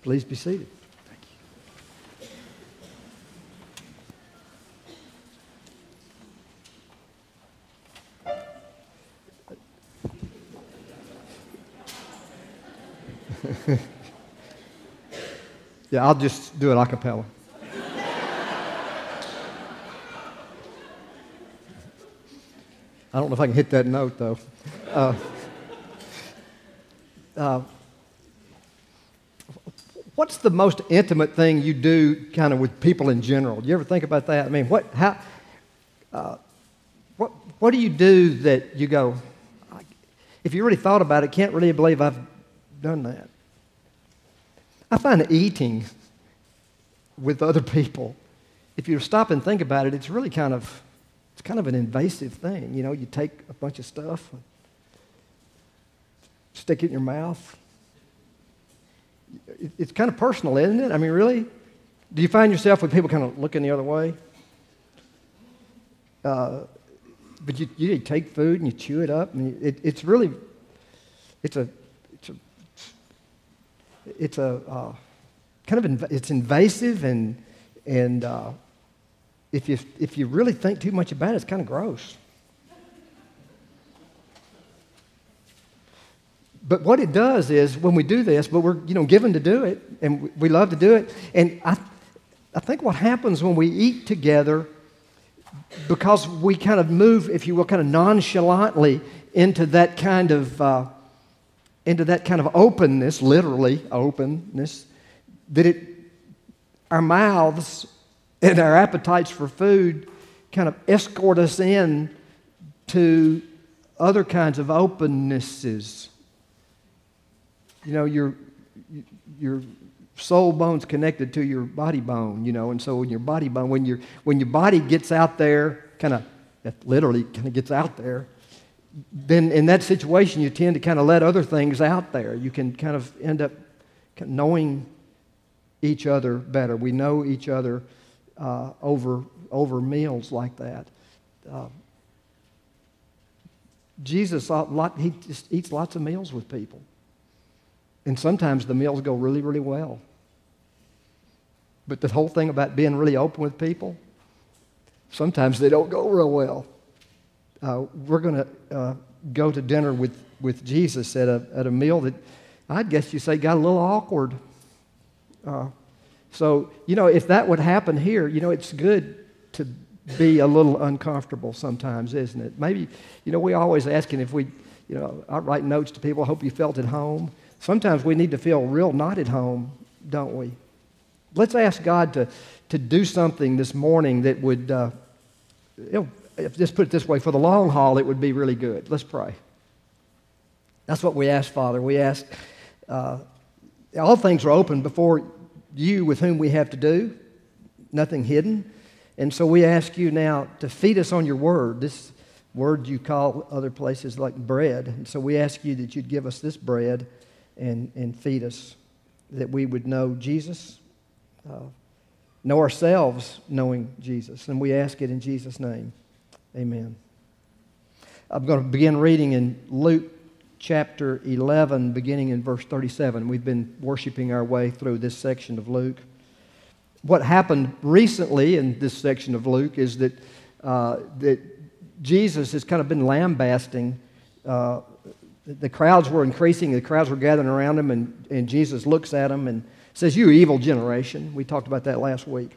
Please be seated. Yeah, I'll just do it a cappella. I don't know if I can hit that note, though. What's the most intimate thing you do kind of with people in general? Do you ever think about that? I mean, what do you do that you go, if you really thought about it, can't really believe I've done that? I find eating with other people, if you stop and think about it, it's really kind of an invasive thing. You know, you take a bunch of stuff, stick it in your mouth. It's kind of personal, isn't it? I mean, really? Do you find yourself with people kind of looking the other way? But you take food and you chew it up, and it's invasive, and if you really think too much about it, it's kind of gross. But what it does is, when we do this, but we're given to do it, and we love to do it, and I think what happens when we eat together, because we kind of move, if you will, kind of nonchalantly into that kind of openness, literally openness, that our mouths and our appetites for food kind of escort us in to other kinds of opennesses. You know, your soul bone's connected to your body bone, and so when your body bone, when your body gets out there, literally gets out there, then in that situation you tend to kind of let other things out there. You can kind of end up knowing each other better. We know each other over meals like that. Jesus, he just eats lots of meals with people. And sometimes the meals go really, really well. But the whole thing about being really open with people, sometimes they don't go real well. We're going to go to dinner with Jesus at a meal that I'd guess you say got a little awkward. So, if that would happen here, it's good to be a little uncomfortable sometimes, isn't it? Maybe, we always asking if we, I write notes to people, I hope you felt at home. Sometimes we need to feel real not at home, don't we? Let's ask God to do something this morning that would, just put it this way, for the long haul, it would be really good. Let's pray. That's what we ask, Father. We ask, all things are open before you with whom we have to do, nothing hidden. And so we ask you now to feed us on your word, this word you call other places like bread. And so we ask you that you'd give us this bread and feed us, that we would know Jesus, know ourselves knowing Jesus. And we ask it in Jesus' name. Amen. I'm going to begin reading in Luke chapter 11, beginning in verse 37. We've been worshiping our way through this section of Luke. What happened recently in this section of Luke is that Jesus has kind of been lambasting. The crowds were increasing. The crowds were gathering around him, and Jesus looks at them and says, "You evil generation." We talked about that last week.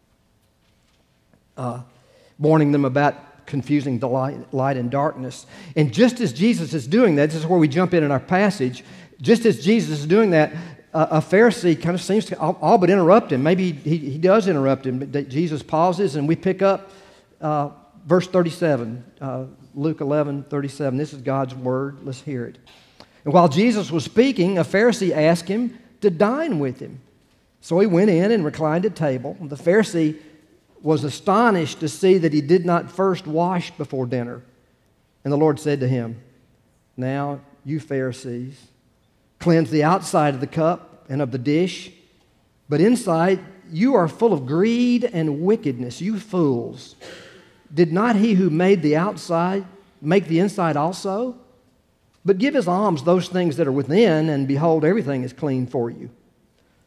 Warning them about confusing the light and darkness. And just as Jesus is doing that, this is where we jump in our passage, just as Jesus is doing that, a Pharisee kind of seems to all but interrupt him. Maybe he does interrupt him, but Jesus pauses, and we pick up verse 37, Luke 11:37. This is God's word. Let's hear it. And while Jesus was speaking, a Pharisee asked him to dine with him. So he went in and reclined at table. The Pharisee was astonished to see that he did not first wash before dinner. And the Lord said to him, "Now, you Pharisees, cleanse the outside of the cup and of the dish, but inside you are full of greed and wickedness, you fools. Did not he who made the outside make the inside also? But give as alms those things that are within, and behold, everything is clean for you.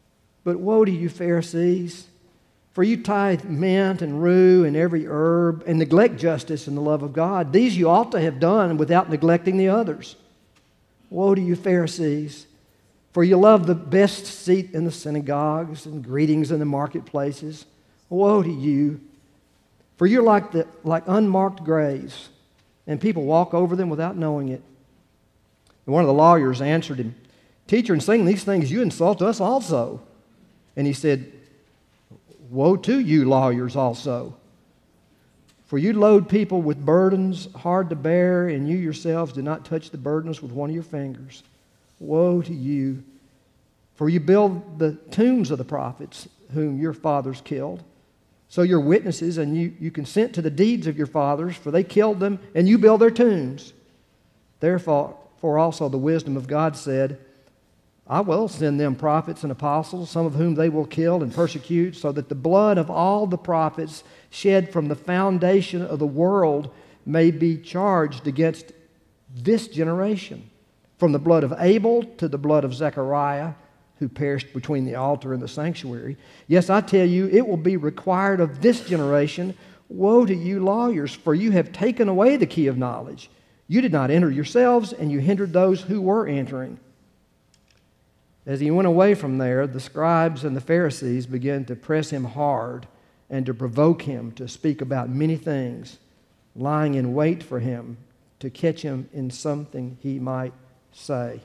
But woe to you, Pharisees, for you tithe mint and rue and every herb and neglect justice and the love of God. These you ought to have done without neglecting the others. Woe to you, Pharisees, for you love the best seat in the synagogues and greetings in the marketplaces. Woe to you, for you're like unmarked graves, and people walk over them without knowing it. And one of the lawyers answered him, Teacher, in saying these things, you insult us also. And he said, Woe to you, lawyers, also. For you load people with burdens hard to bear, and you yourselves do not touch the burdens with one of your fingers. Woe to you, for you build the tombs of the prophets whom your fathers killed. So you're witnesses, and you consent to the deeds of your fathers, for they killed them, and you build their tombs. Therefore also the wisdom of God said, I will send them prophets and apostles, some of whom they will kill and persecute, so that the blood of all the prophets shed from the foundation of the world may be charged against this generation, from the blood of Abel to the blood of Zechariah, who perished between the altar and the sanctuary. Yes, I tell you, it will be required of this generation. Woe to you, lawyers, for you have taken away the key of knowledge. You did not enter yourselves, and you hindered those who were entering. As he went away from there, the scribes and the Pharisees began to press him hard and to provoke him to speak about many things, lying in wait for him to catch him in something he might say.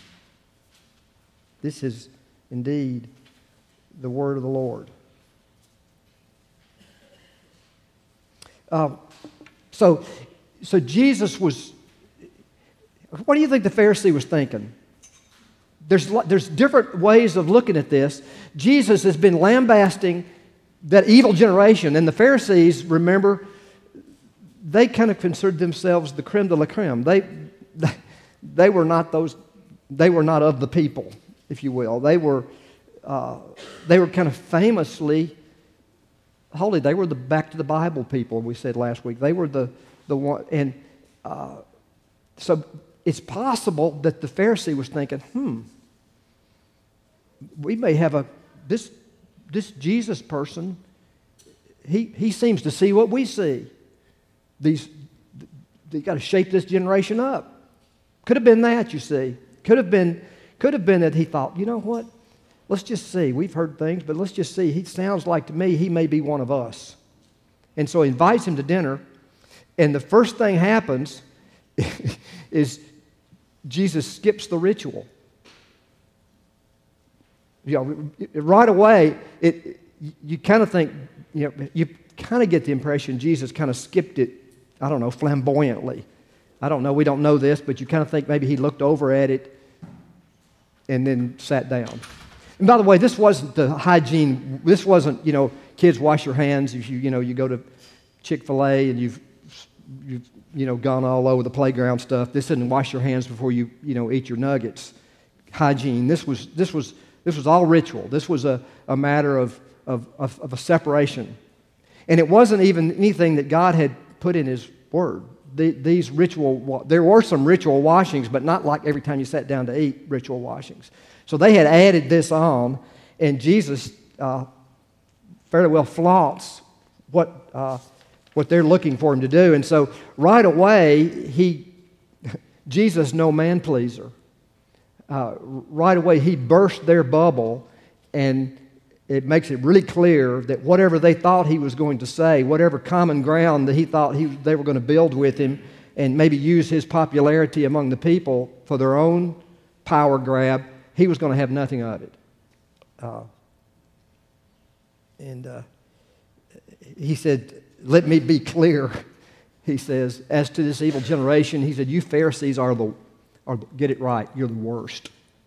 This is indeed the word of the Lord. So Jesus was, what do you think the Pharisee was thinking? There's different ways of looking at this. Jesus has been lambasting that evil generation, and the Pharisees, remember, they kind of considered themselves the creme de la creme. They were not of the people, if you will. They were kind of famously holy. They were the back to the Bible people, we said last week. They were the one, and so it's possible that the Pharisee was thinking, we may have this Jesus person, he seems to see what we see. They got to shape this generation up. Could have been that, you see. Could have been that he thought, you know what? Let's just see. We've heard things, but let's just see. He sounds like to me he may be one of us. And so he invites him to dinner, and the first thing happens is Jesus skips the ritual. You know, right away, you kind of think, you kind of get the impression Jesus kind of skipped it, I don't know, flamboyantly. I don't know, we don't know this, but you kind of think maybe he looked over at it and then sat down. And by the way, this wasn't the hygiene, this wasn't, kids wash your hands if you go to Chick-fil-A and you've gone all over the playground stuff. This isn't wash your hands before you eat your nuggets. Hygiene. This was all ritual. This was a matter of a separation. And it wasn't even anything that God had put in His Word. There were some ritual washings, but not like every time you sat down to eat, ritual washings. So they had added this on, and Jesus fairly well flaunts what they're looking for him to do. And so right away, Jesus, no man-pleaser. Right away, he burst their bubble, and it makes it really clear that whatever they thought he was going to say, whatever common ground that he thought they were going to build with him and maybe use his popularity among the people for their own power grab, he was going to have nothing of it. He said, let me be clear, he says, as to this evil generation, he said, you Pharisees get it right, you're the worst.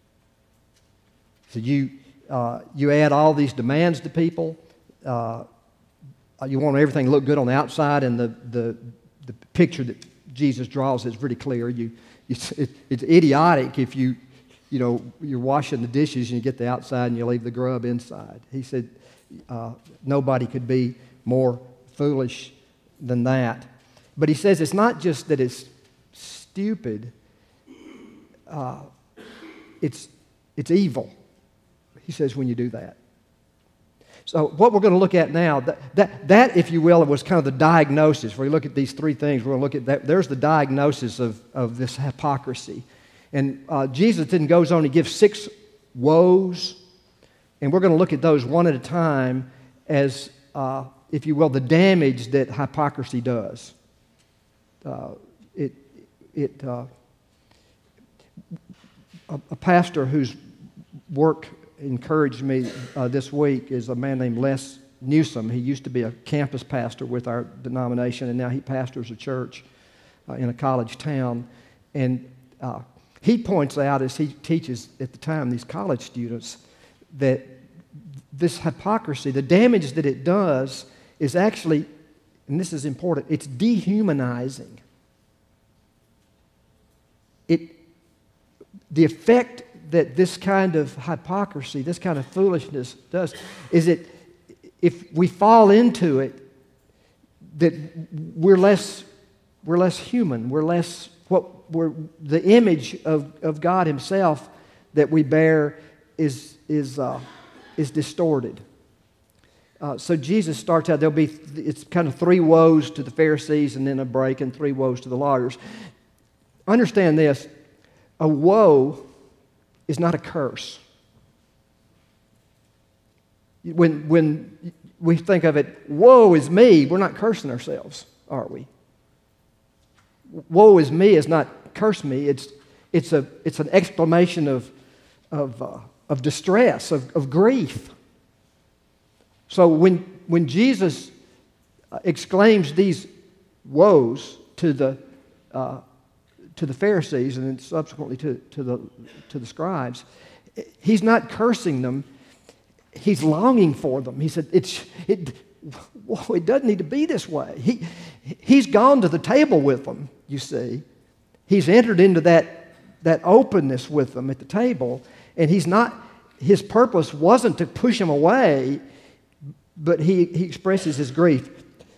So you add all these demands to people. You want everything to look good on the outside, and the picture that Jesus draws is pretty clear. It's idiotic if you're washing the dishes and you get the outside and you leave the grub inside. He said nobody could be more foolish than that. But he says it's not just that it's stupid. It's evil. He says when you do that. So what we're going to look at now, that, if you will, was kind of the diagnosis. Where we look at these three things, we're going to look at that. There's the diagnosis of this hypocrisy. And Jesus then goes on to give 6 woes, and we're going to look at those one at a time as, if you will, the damage that hypocrisy does. A pastor whose work encouraged me this week is a man named Les Newsom. He used to be a campus pastor with our denomination, and now he pastors a church in a college town. And he points out, as he teaches at the time these college students, that this hypocrisy, the damage that it does is actually, and this is important, it's dehumanizing. The effect that this kind of hypocrisy, this kind of foolishness does, is that if we fall into it, that we're less human, we're the image of God Himself that we bear is distorted. So Jesus starts out, it's kind of 3 woes to the Pharisees and then a break, and 3 woes to the lawyers. Understand this, a woe is not a curse. When we think of it, woe is me, we're not cursing ourselves, are we? Woe is me is not curse me, it's an exclamation of distress, of grief. So when Jesus exclaims these woes to the Pharisees and then subsequently to the scribes, He's not cursing them. He's longing for them. He said, it doesn't need to be this way. He's gone to the table with them, you see. He's entered into that openness with them at the table, and his purpose wasn't to push them away, but he expresses his grief.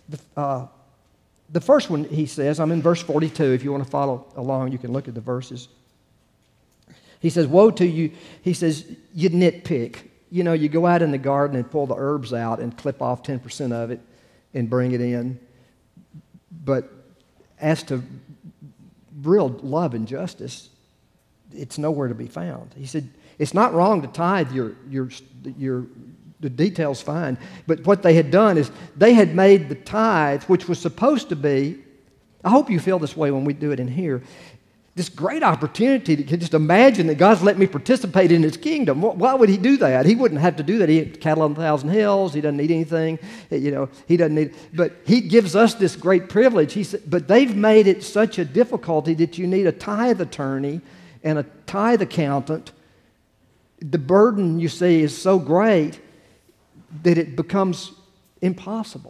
The first one, he says, I'm in verse 42. If you want to follow along, you can look at the verses. He says, woe to you. He says, you nitpick. You know, you go out in the garden and pull the herbs out and clip off 10% of it and bring it in. But as to real love and justice, it's nowhere to be found. He said, it's not wrong to tithe the details fine, but what they had done is they had made the tithe, which was supposed to be, I hope you feel this way when we do it in here, this great opportunity to just imagine that God's let me participate in His kingdom. Why would He do that? He wouldn't have to do that. He had cattle on 1,000 hills. He doesn't need anything. You know, He doesn't need, but He gives us this great privilege. He said, but they've made it such a difficulty that you need a tithe attorney and a tithe accountant. The burden, you see, is so great that it becomes impossible.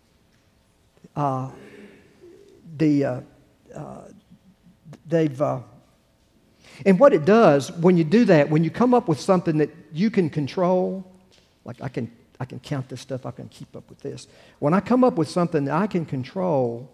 And what it does when you do that, when you come up with something that you can control, like I can count this stuff, I can keep up with this. When I come up with something that I can control,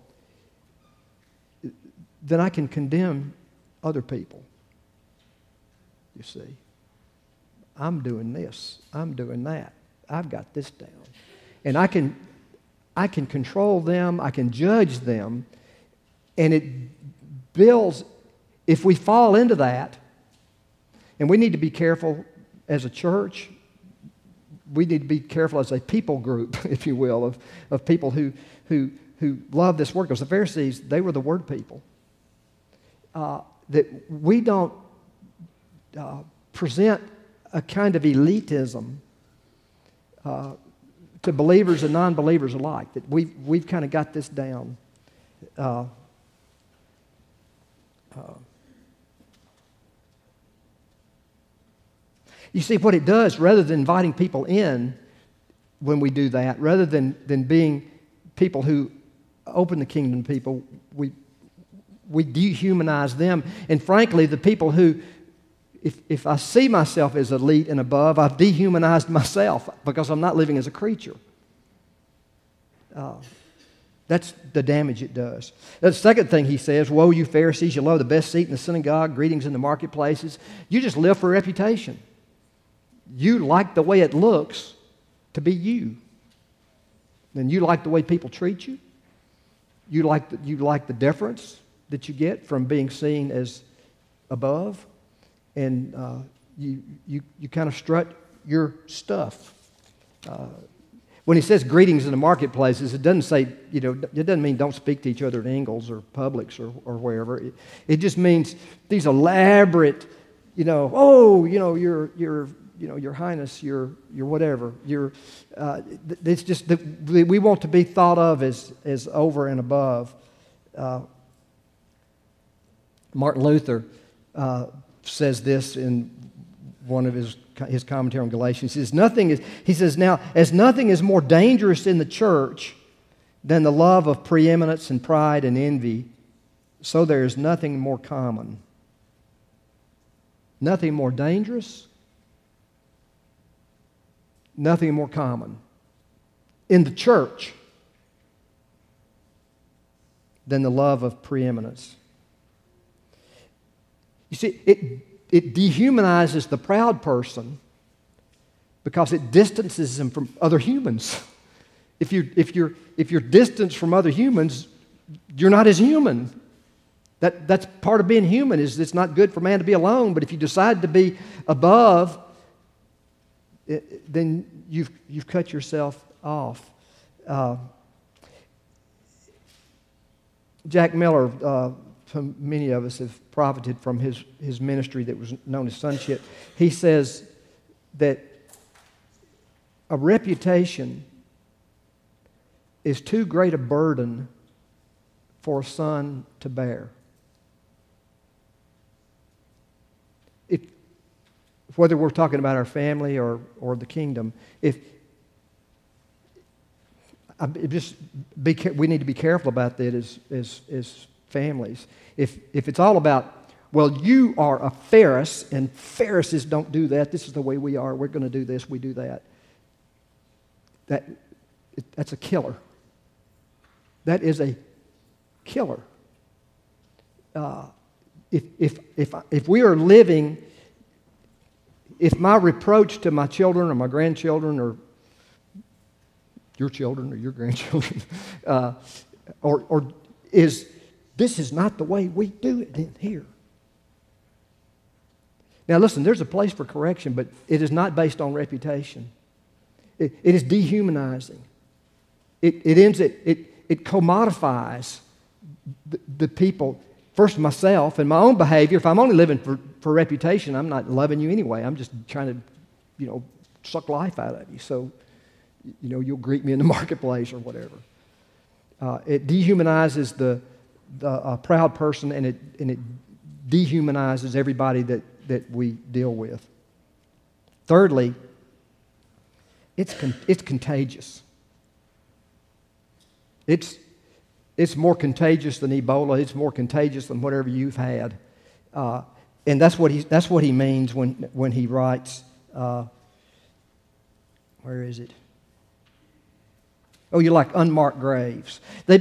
then I can condemn other people. You see, I'm doing this, I'm doing that. I've got this down. And I can control them, I can judge them, and it builds, if we fall into that, and we need to be careful as a church, we need to be careful as a people group, if you will, of people who love this word. Because the Pharisees, they were the word people. That we don't present a kind of elitism to believers and non-believers alike. That we've kind of got this down. You see, what it does, rather than inviting people in when we do that, rather than being people who open the kingdom to people, we dehumanize them. And frankly, the people who, if I see myself as elite and above, I've dehumanized myself because I'm not living as a creature. That's the damage it does. The second thing he says, woe you Pharisees, you love the best seat in the synagogue, greetings in the marketplaces. You just live for reputation. You like the way it looks, to be you. And you like the way people treat you. You like the deference that you get from being seen as above. And you kind of strut your stuff. When he says greetings in the marketplaces, it doesn't say, it doesn't mean don't speak to each other at Ingles or Publix or wherever. It just means these elaborate, your Highness, your whatever. It's just that we want to be thought of as over and above. Martin Luther says this in one of his commentary on Galatians. He says, now, as nothing is more dangerous in the church than the love of preeminence and pride and envy, so there is nothing more common. Nothing more dangerous, nothing more common in the church than the love of preeminence. You see, it dehumanizes the proud person because it distances them from other humans. If you're distanced from other humans, you're not as human. That's part of being human. Is it's not good for man to be alone. But if you decide to be above, then you've cut yourself off. Jack Miller. Many of us have profited from his ministry that was known as sonship. He says that a reputation is too great a burden for a son to bear. Whether we're talking about our family or the kingdom, we need to be careful about that as families. If it's all about, well, you are a Pharisee, and Pharisees don't do that. This is the way we are. We're going to do this. We do that. That's a killer. That is a killer. If we are living, if my reproach to my children or my grandchildren or your children or your grandchildren or is, this is not the way we do it in here. Now listen, there's a place for correction, but it is not based on reputation. It is dehumanizing. It commodifies the people. First, myself and my own behavior. If I'm only living for reputation, I'm not loving you anyway. I'm just trying to, suck life out of you. So, you'll greet me in the marketplace or whatever. It dehumanizes the proud person, and it dehumanizes everybody that we deal with. Thirdly, it's contagious. It's more contagious than Ebola. It's more contagious than whatever you've had, and that's what he means when he writes. Where is it? Oh, you're like unmarked graves.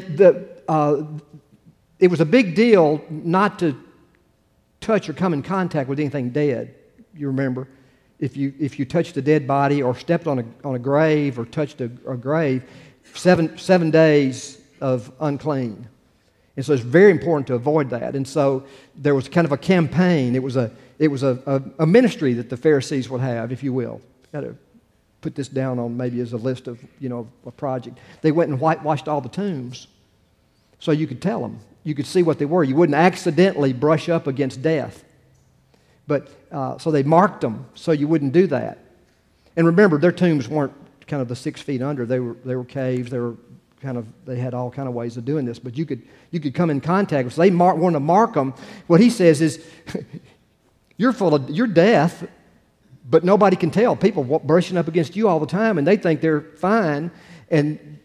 It was a big deal not to touch or come in contact with anything dead. You remember, if you touched a dead body or stepped on a grave or touched a grave, 7 days of unclean. And so it's very important to avoid that. And so there was kind of a campaign. It was a ministry that the Pharisees would have, if you will. Got to put this down on maybe as a list of a project. They went and whitewashed all the tombs, so you could tell them. You could see what they were. You wouldn't accidentally brush up against death. But so they marked them so you wouldn't do that. And remember, their tombs weren't kind of the 6 feet under. They were caves. They had all kind of ways of doing this. But you could come in contact with. So they want to mark them. What he says is, you're death, but nobody can tell. People brushing up against you all the time, and they think they're fine, and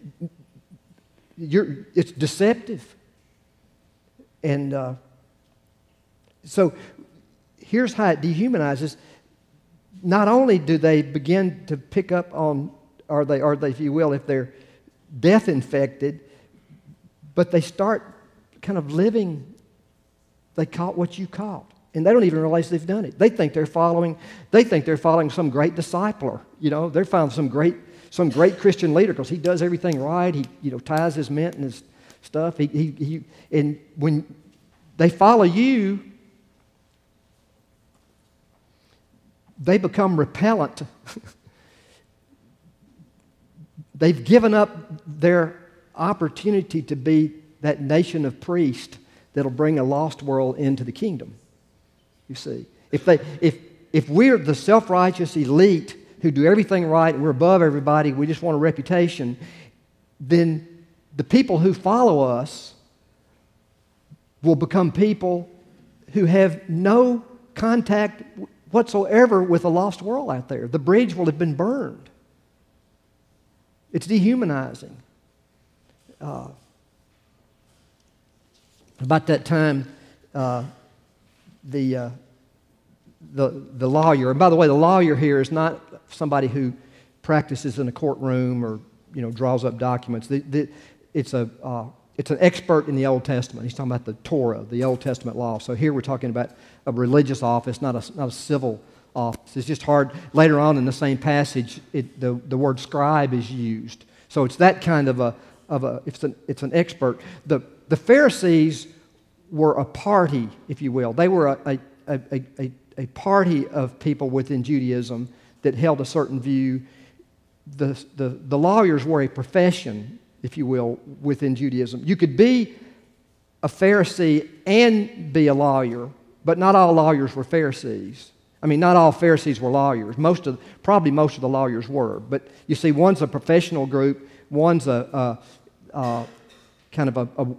it's deceptive. And so here's how it dehumanizes. Not only do they begin to pick up on, are they, if you will, if they're death infected, but they start kind of living, they caught what you caught. And they don't even realize they've done it. They think they're following some great discipler. They're following some great Christian leader because he does everything right. He ties his mint and his stuff. And when they follow you, they become repellent. They've given up their opportunity to be that nation of priests that'll bring a lost world into the kingdom. You see, if we're the self-righteous elite who do everything right and we're above everybody, we just want a reputation, then the people who follow us will become people who have no contact whatsoever with the lost world out there. The bridge will have been burned. It's dehumanizing. About that time, the lawyer, and by the way, the lawyer here is not somebody who practices in a courtroom or draws up documents. It's an expert in the Old Testament. He's talking about the Torah, the Old Testament law. So here we're talking about a religious office, not a civil office. It's just hard. Later on in the same passage, the word scribe is used. So it's that kind of it's an expert. The Pharisees were a party, if you will. They were a party of people within Judaism that held a certain view. The lawyers were a profession, if you will, within Judaism. You could be a Pharisee and be a lawyer, but not all lawyers were Pharisees. I mean, not all Pharisees were lawyers. Probably most of the lawyers were. But you see, one's a professional group, one's a kind of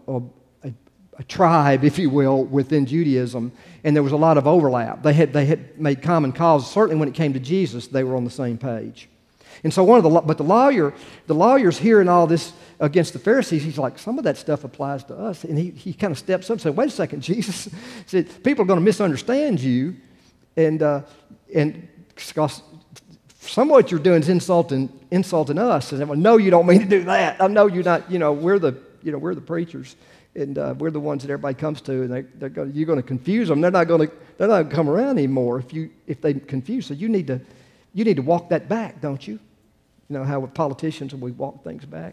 a tribe, if you will, within Judaism, and there was a lot of overlap. They had made common cause. Certainly, when it came to Jesus, they were on the same page. And so the lawyer's hearing all this against the Pharisees. He's like, some of that stuff applies to us, and he kind of steps up and says, "Wait a second, Jesus." He said, "People are going to misunderstand you, and because some of what you're doing is insulting us." And well, no, you don't mean to do that. I know you're not. We're the preachers. And we're the ones that everybody comes to, and you're going to confuse them. They're not going to come around anymore if they confuse. So you need to walk that back, don't you? You know how with politicians we walk things back.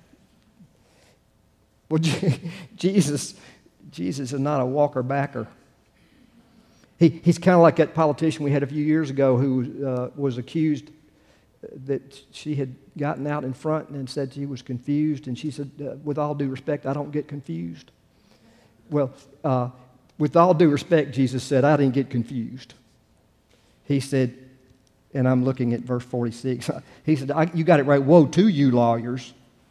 Well, Jesus is not a walker backer. He's kind of like that politician we had a few years ago who was accused that she had gotten out in front and said she was confused, and she said, "With all due respect, I don't get confused." Well, with all due respect, Jesus said, "I didn't get confused." He said, and I'm looking at verse 46, he said, "You got it right. Woe to you, lawyers."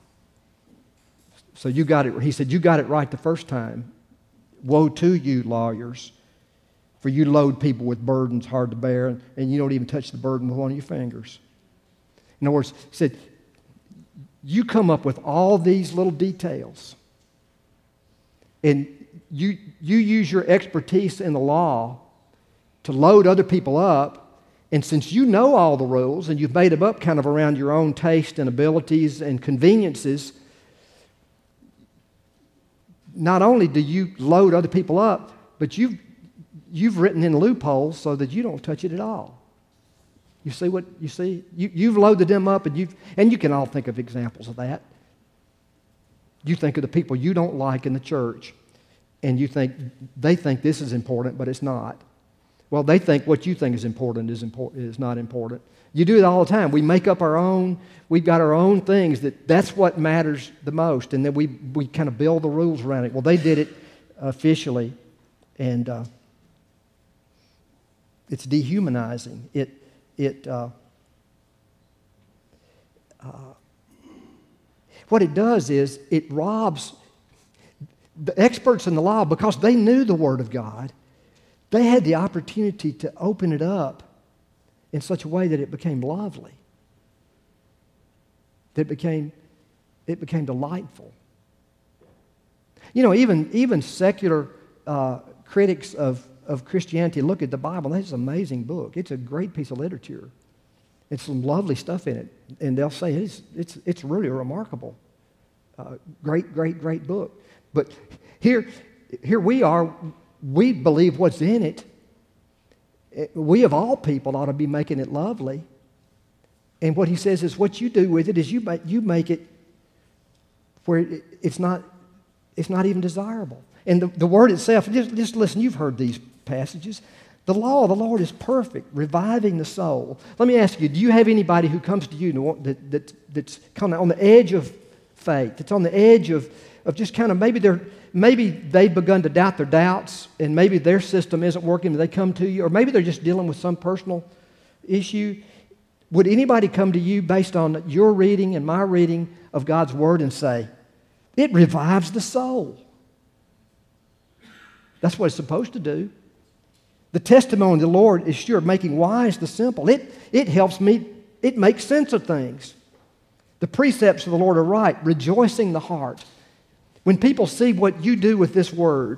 So you got it. He said, "You got it right the first time. Woe to you, lawyers, for you load people with burdens hard to bear, and you don't even touch the burden with one of your fingers." In other words, he said, you come up with all these little details, and you use your expertise in the law to load other people up, and since you know all the rules and you've made them up kind of around your own taste and abilities and conveniences, not only do you load other people up, but you've written in loopholes so that you don't touch it at all. You see what you see? You've loaded them up, and you can all think of examples of that. You think of the people you don't like in the church, and they think this is important, but it's not. Well, they think what you think is important is not important. You do it all the time. We make up our own. We've got our own things that's what matters the most, and then we kind of build the rules around it. Well, they did it officially, and it's dehumanizing. What it does is it robs the experts in the law, because they knew the Word of God. They had the opportunity to open it up in such a way that it became lovely, that it became delightful. Even secular critics of Christianity look at the Bible, and it's an amazing book. It's a great piece of literature. It's some lovely stuff in it, and they'll say it's really a remarkable, great book. But here we are. We believe what's in it, We of all people ought to be making it lovely. And what he says is what you do with it is you make it where it's not even desirable. And the word itself, just listen, you've heard these passages. The law of the Lord is perfect, reviving the soul. Let me ask you, do you have anybody who comes to you that's kind of on the edge of faith, that's on the edge of just kind of maybe they've begun to doubt their doubts, and maybe their system isn't working, and they come to you, or maybe they're just dealing with some personal issue? Would anybody come to you based on your reading and my reading of God's Word and say, it revives the soul? That's what it's supposed to do. The testimony of the Lord is sure, making wise the simple. It helps me, it makes sense of things. The precepts of the Lord are right, rejoicing the heart. When people see what you do with this Word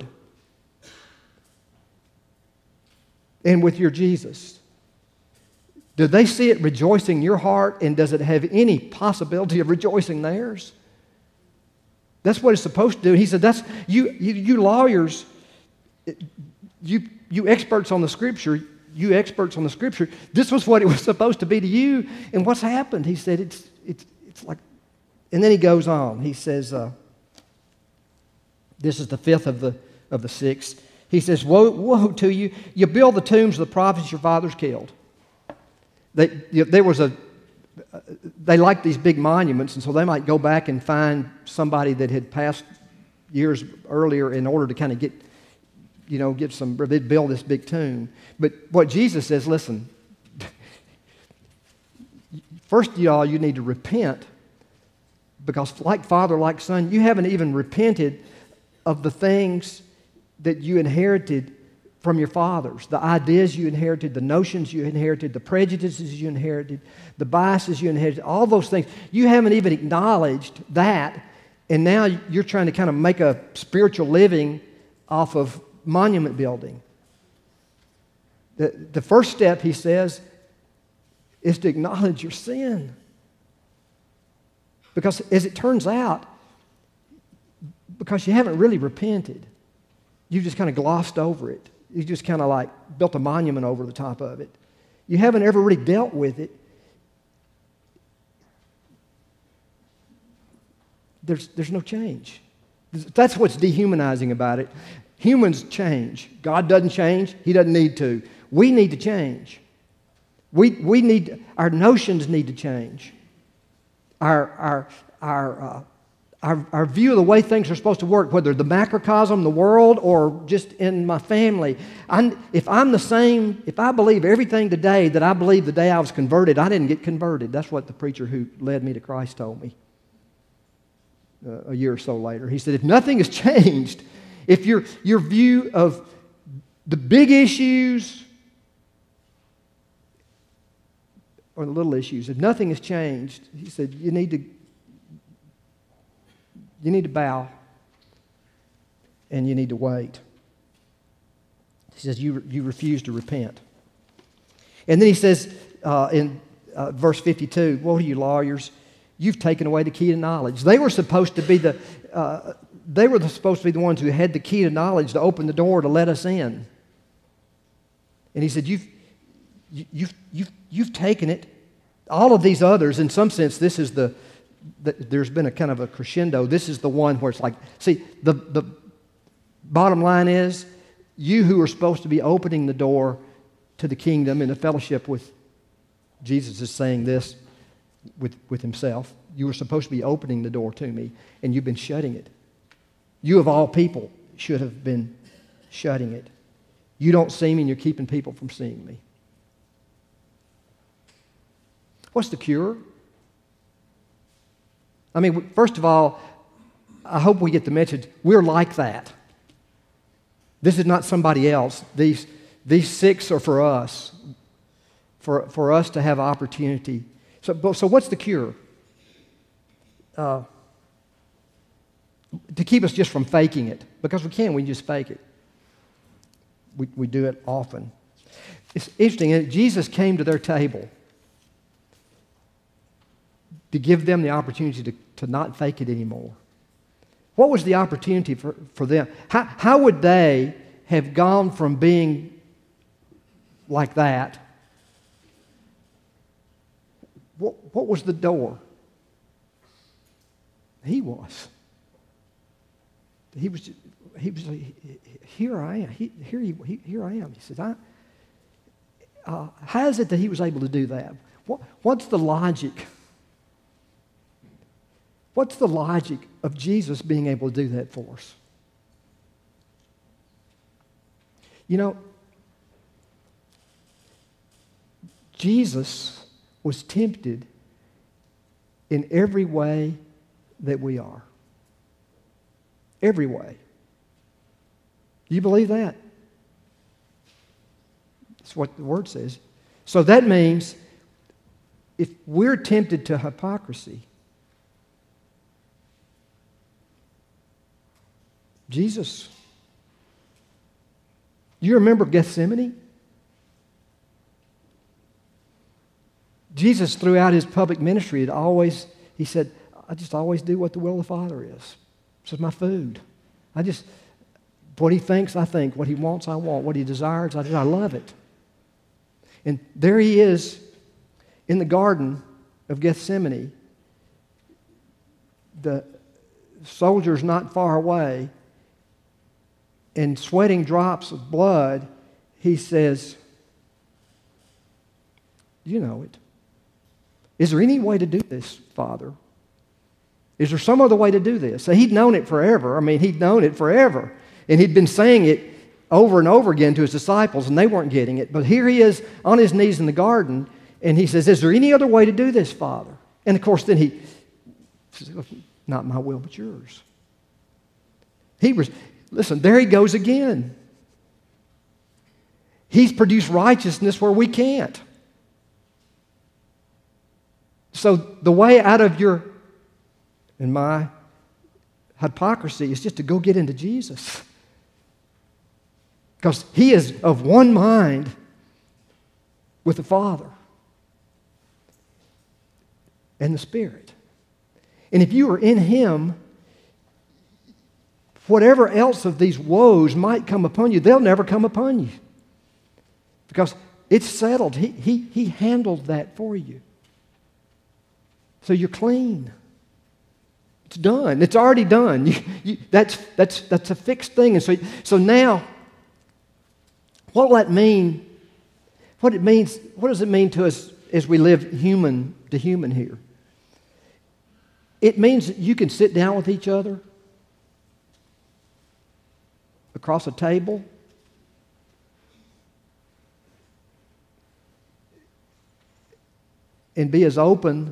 and with your Jesus, do they see it rejoicing your heart, and does it have any possibility of rejoicing theirs? That's what it's supposed to do. He said, "That's you lawyers, you experts on the Scripture, you experts on the Scripture. This was what it was supposed to be to you, and what's happened?" He said, "It's like," and then he goes on. He says, this is the fifth of the six. He says, "Woe to you! You build the tombs of the prophets your fathers killed." They liked these big monuments, and so they might go back and find somebody that had passed years earlier in order to kind of they'd build this big tomb. But what Jesus says, listen, first y'all, you need to repent, because like father, like son, you haven't even repented of the things that you inherited from your fathers, the ideas you inherited, the notions you inherited, the prejudices you inherited, the biases you inherited, all those things. You haven't even acknowledged that, and now you're trying to kind of make a spiritual living off of monument building. The first step, he says, is to acknowledge your sin. Because as it turns out, because you haven't really repented, you just kind of glossed over it. You just kind of like built a monument over the top of it. You haven't ever really dealt with it. There's no change. That's what's dehumanizing about it. Humans change. God doesn't change. He doesn't need to. We need to change. Our notions need to change. Our view of the way things are supposed to work, whether the macrocosm, the world, or just in my family. If I believe everything today that I believed the day I was converted, I didn't get converted. That's what the preacher who led me to Christ told me a year or so later. He said, if nothing has changed, if your view of the big issues or the little issues, if nothing has changed, he said, you need to bow, and you need to wait. He says, you refuse to repent. And then he says in verse 52, "Woe to you lawyers, you've taken away the key to knowledge." They were supposed to be the ones who had the key to knowledge to open the door to let us in. And he said, you've taken it. All of these others, in some sense, this is there's been a kind of a crescendo. This is the one where it's like, see, the bottom line is, you who are supposed to be opening the door to the kingdom and the fellowship with Jesus is saying this with himself. You were supposed to be opening the door to me, and you've been shutting it. You of all people should have been shutting it. You don't see me, and you're keeping people from seeing me. What's the cure? I mean, first of all, I hope we get the message. We're like that. This is not somebody else. These six are for us, for us to have opportunity. So what's the cure? To keep us just from faking it. Because we just fake it. We do it often. It's interesting, Jesus came to their table to give them the opportunity to not fake it anymore. What was the opportunity for them? How would they have gone from being like that, what was the door? He was. He was here I am. Here I am. He says, how is it that he was able to do that? What's the logic? What's the logic of Jesus being able to do that for us? You know, Jesus was tempted in every way that we are. Every way. Do you believe that? That's what the Word says. So that means if we're tempted to hypocrisy, Jesus, you remember Gethsemane? Jesus, throughout his public ministry, he said, I just always do what the will of the Father is. This is my food. What he thinks, I think. What he wants, I want. What he desires, I do. I love it. And there he is in the Garden of Gethsemane. The soldiers not far away, and sweating drops of blood, he says, you know it. Is there any way to do this, Father? Is there some other way to do this? So he'd known it forever. I mean, he'd known it forever. And he'd been saying it over and over again to his disciples, and they weren't getting it. But here he is on his knees in the garden, and he says, is there any other way to do this, Father? And of course, then he says, not my will, but yours. Listen, there he goes again. He's produced righteousness where we can't. So the way out of your and my hypocrisy is just to go get into Jesus. Because he is of one mind with the Father and the Spirit. And if you are in him, whatever else of these woes might come upon you, they'll never come upon you. Because it's settled. He handled that for you. So you're clean. It's done. It's already done. That's a fixed thing. And so now, what will that mean? What does it mean to us as we live human to human here? It means that you can sit down with each other across a table and be as open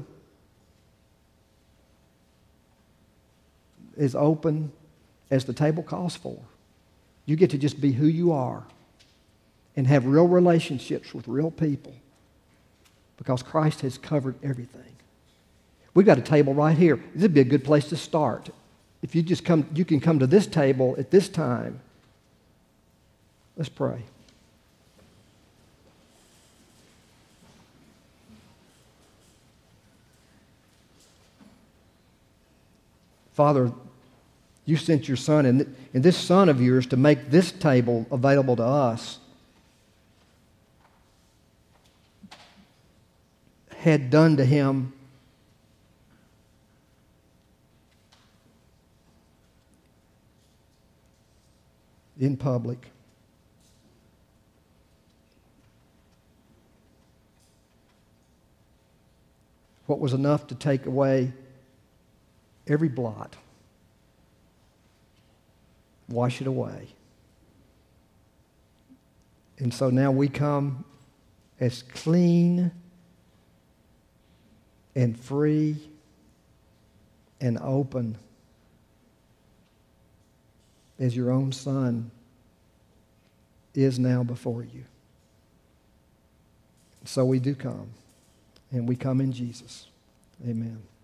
as the table calls for. You get to just be who you are and have real relationships with real people because Christ has covered everything. We've got a table right here. This would be a good place to start. If you just come, you can come to this table at this time. Let's pray. Father, you sent your Son, and this Son of yours, to make this table available to us, had done to him in public. What was enough to take away every blot, wash it away. And so now we come as clean and free and open as your own Son is now before you. So we do come, and we come in Jesus. Amen.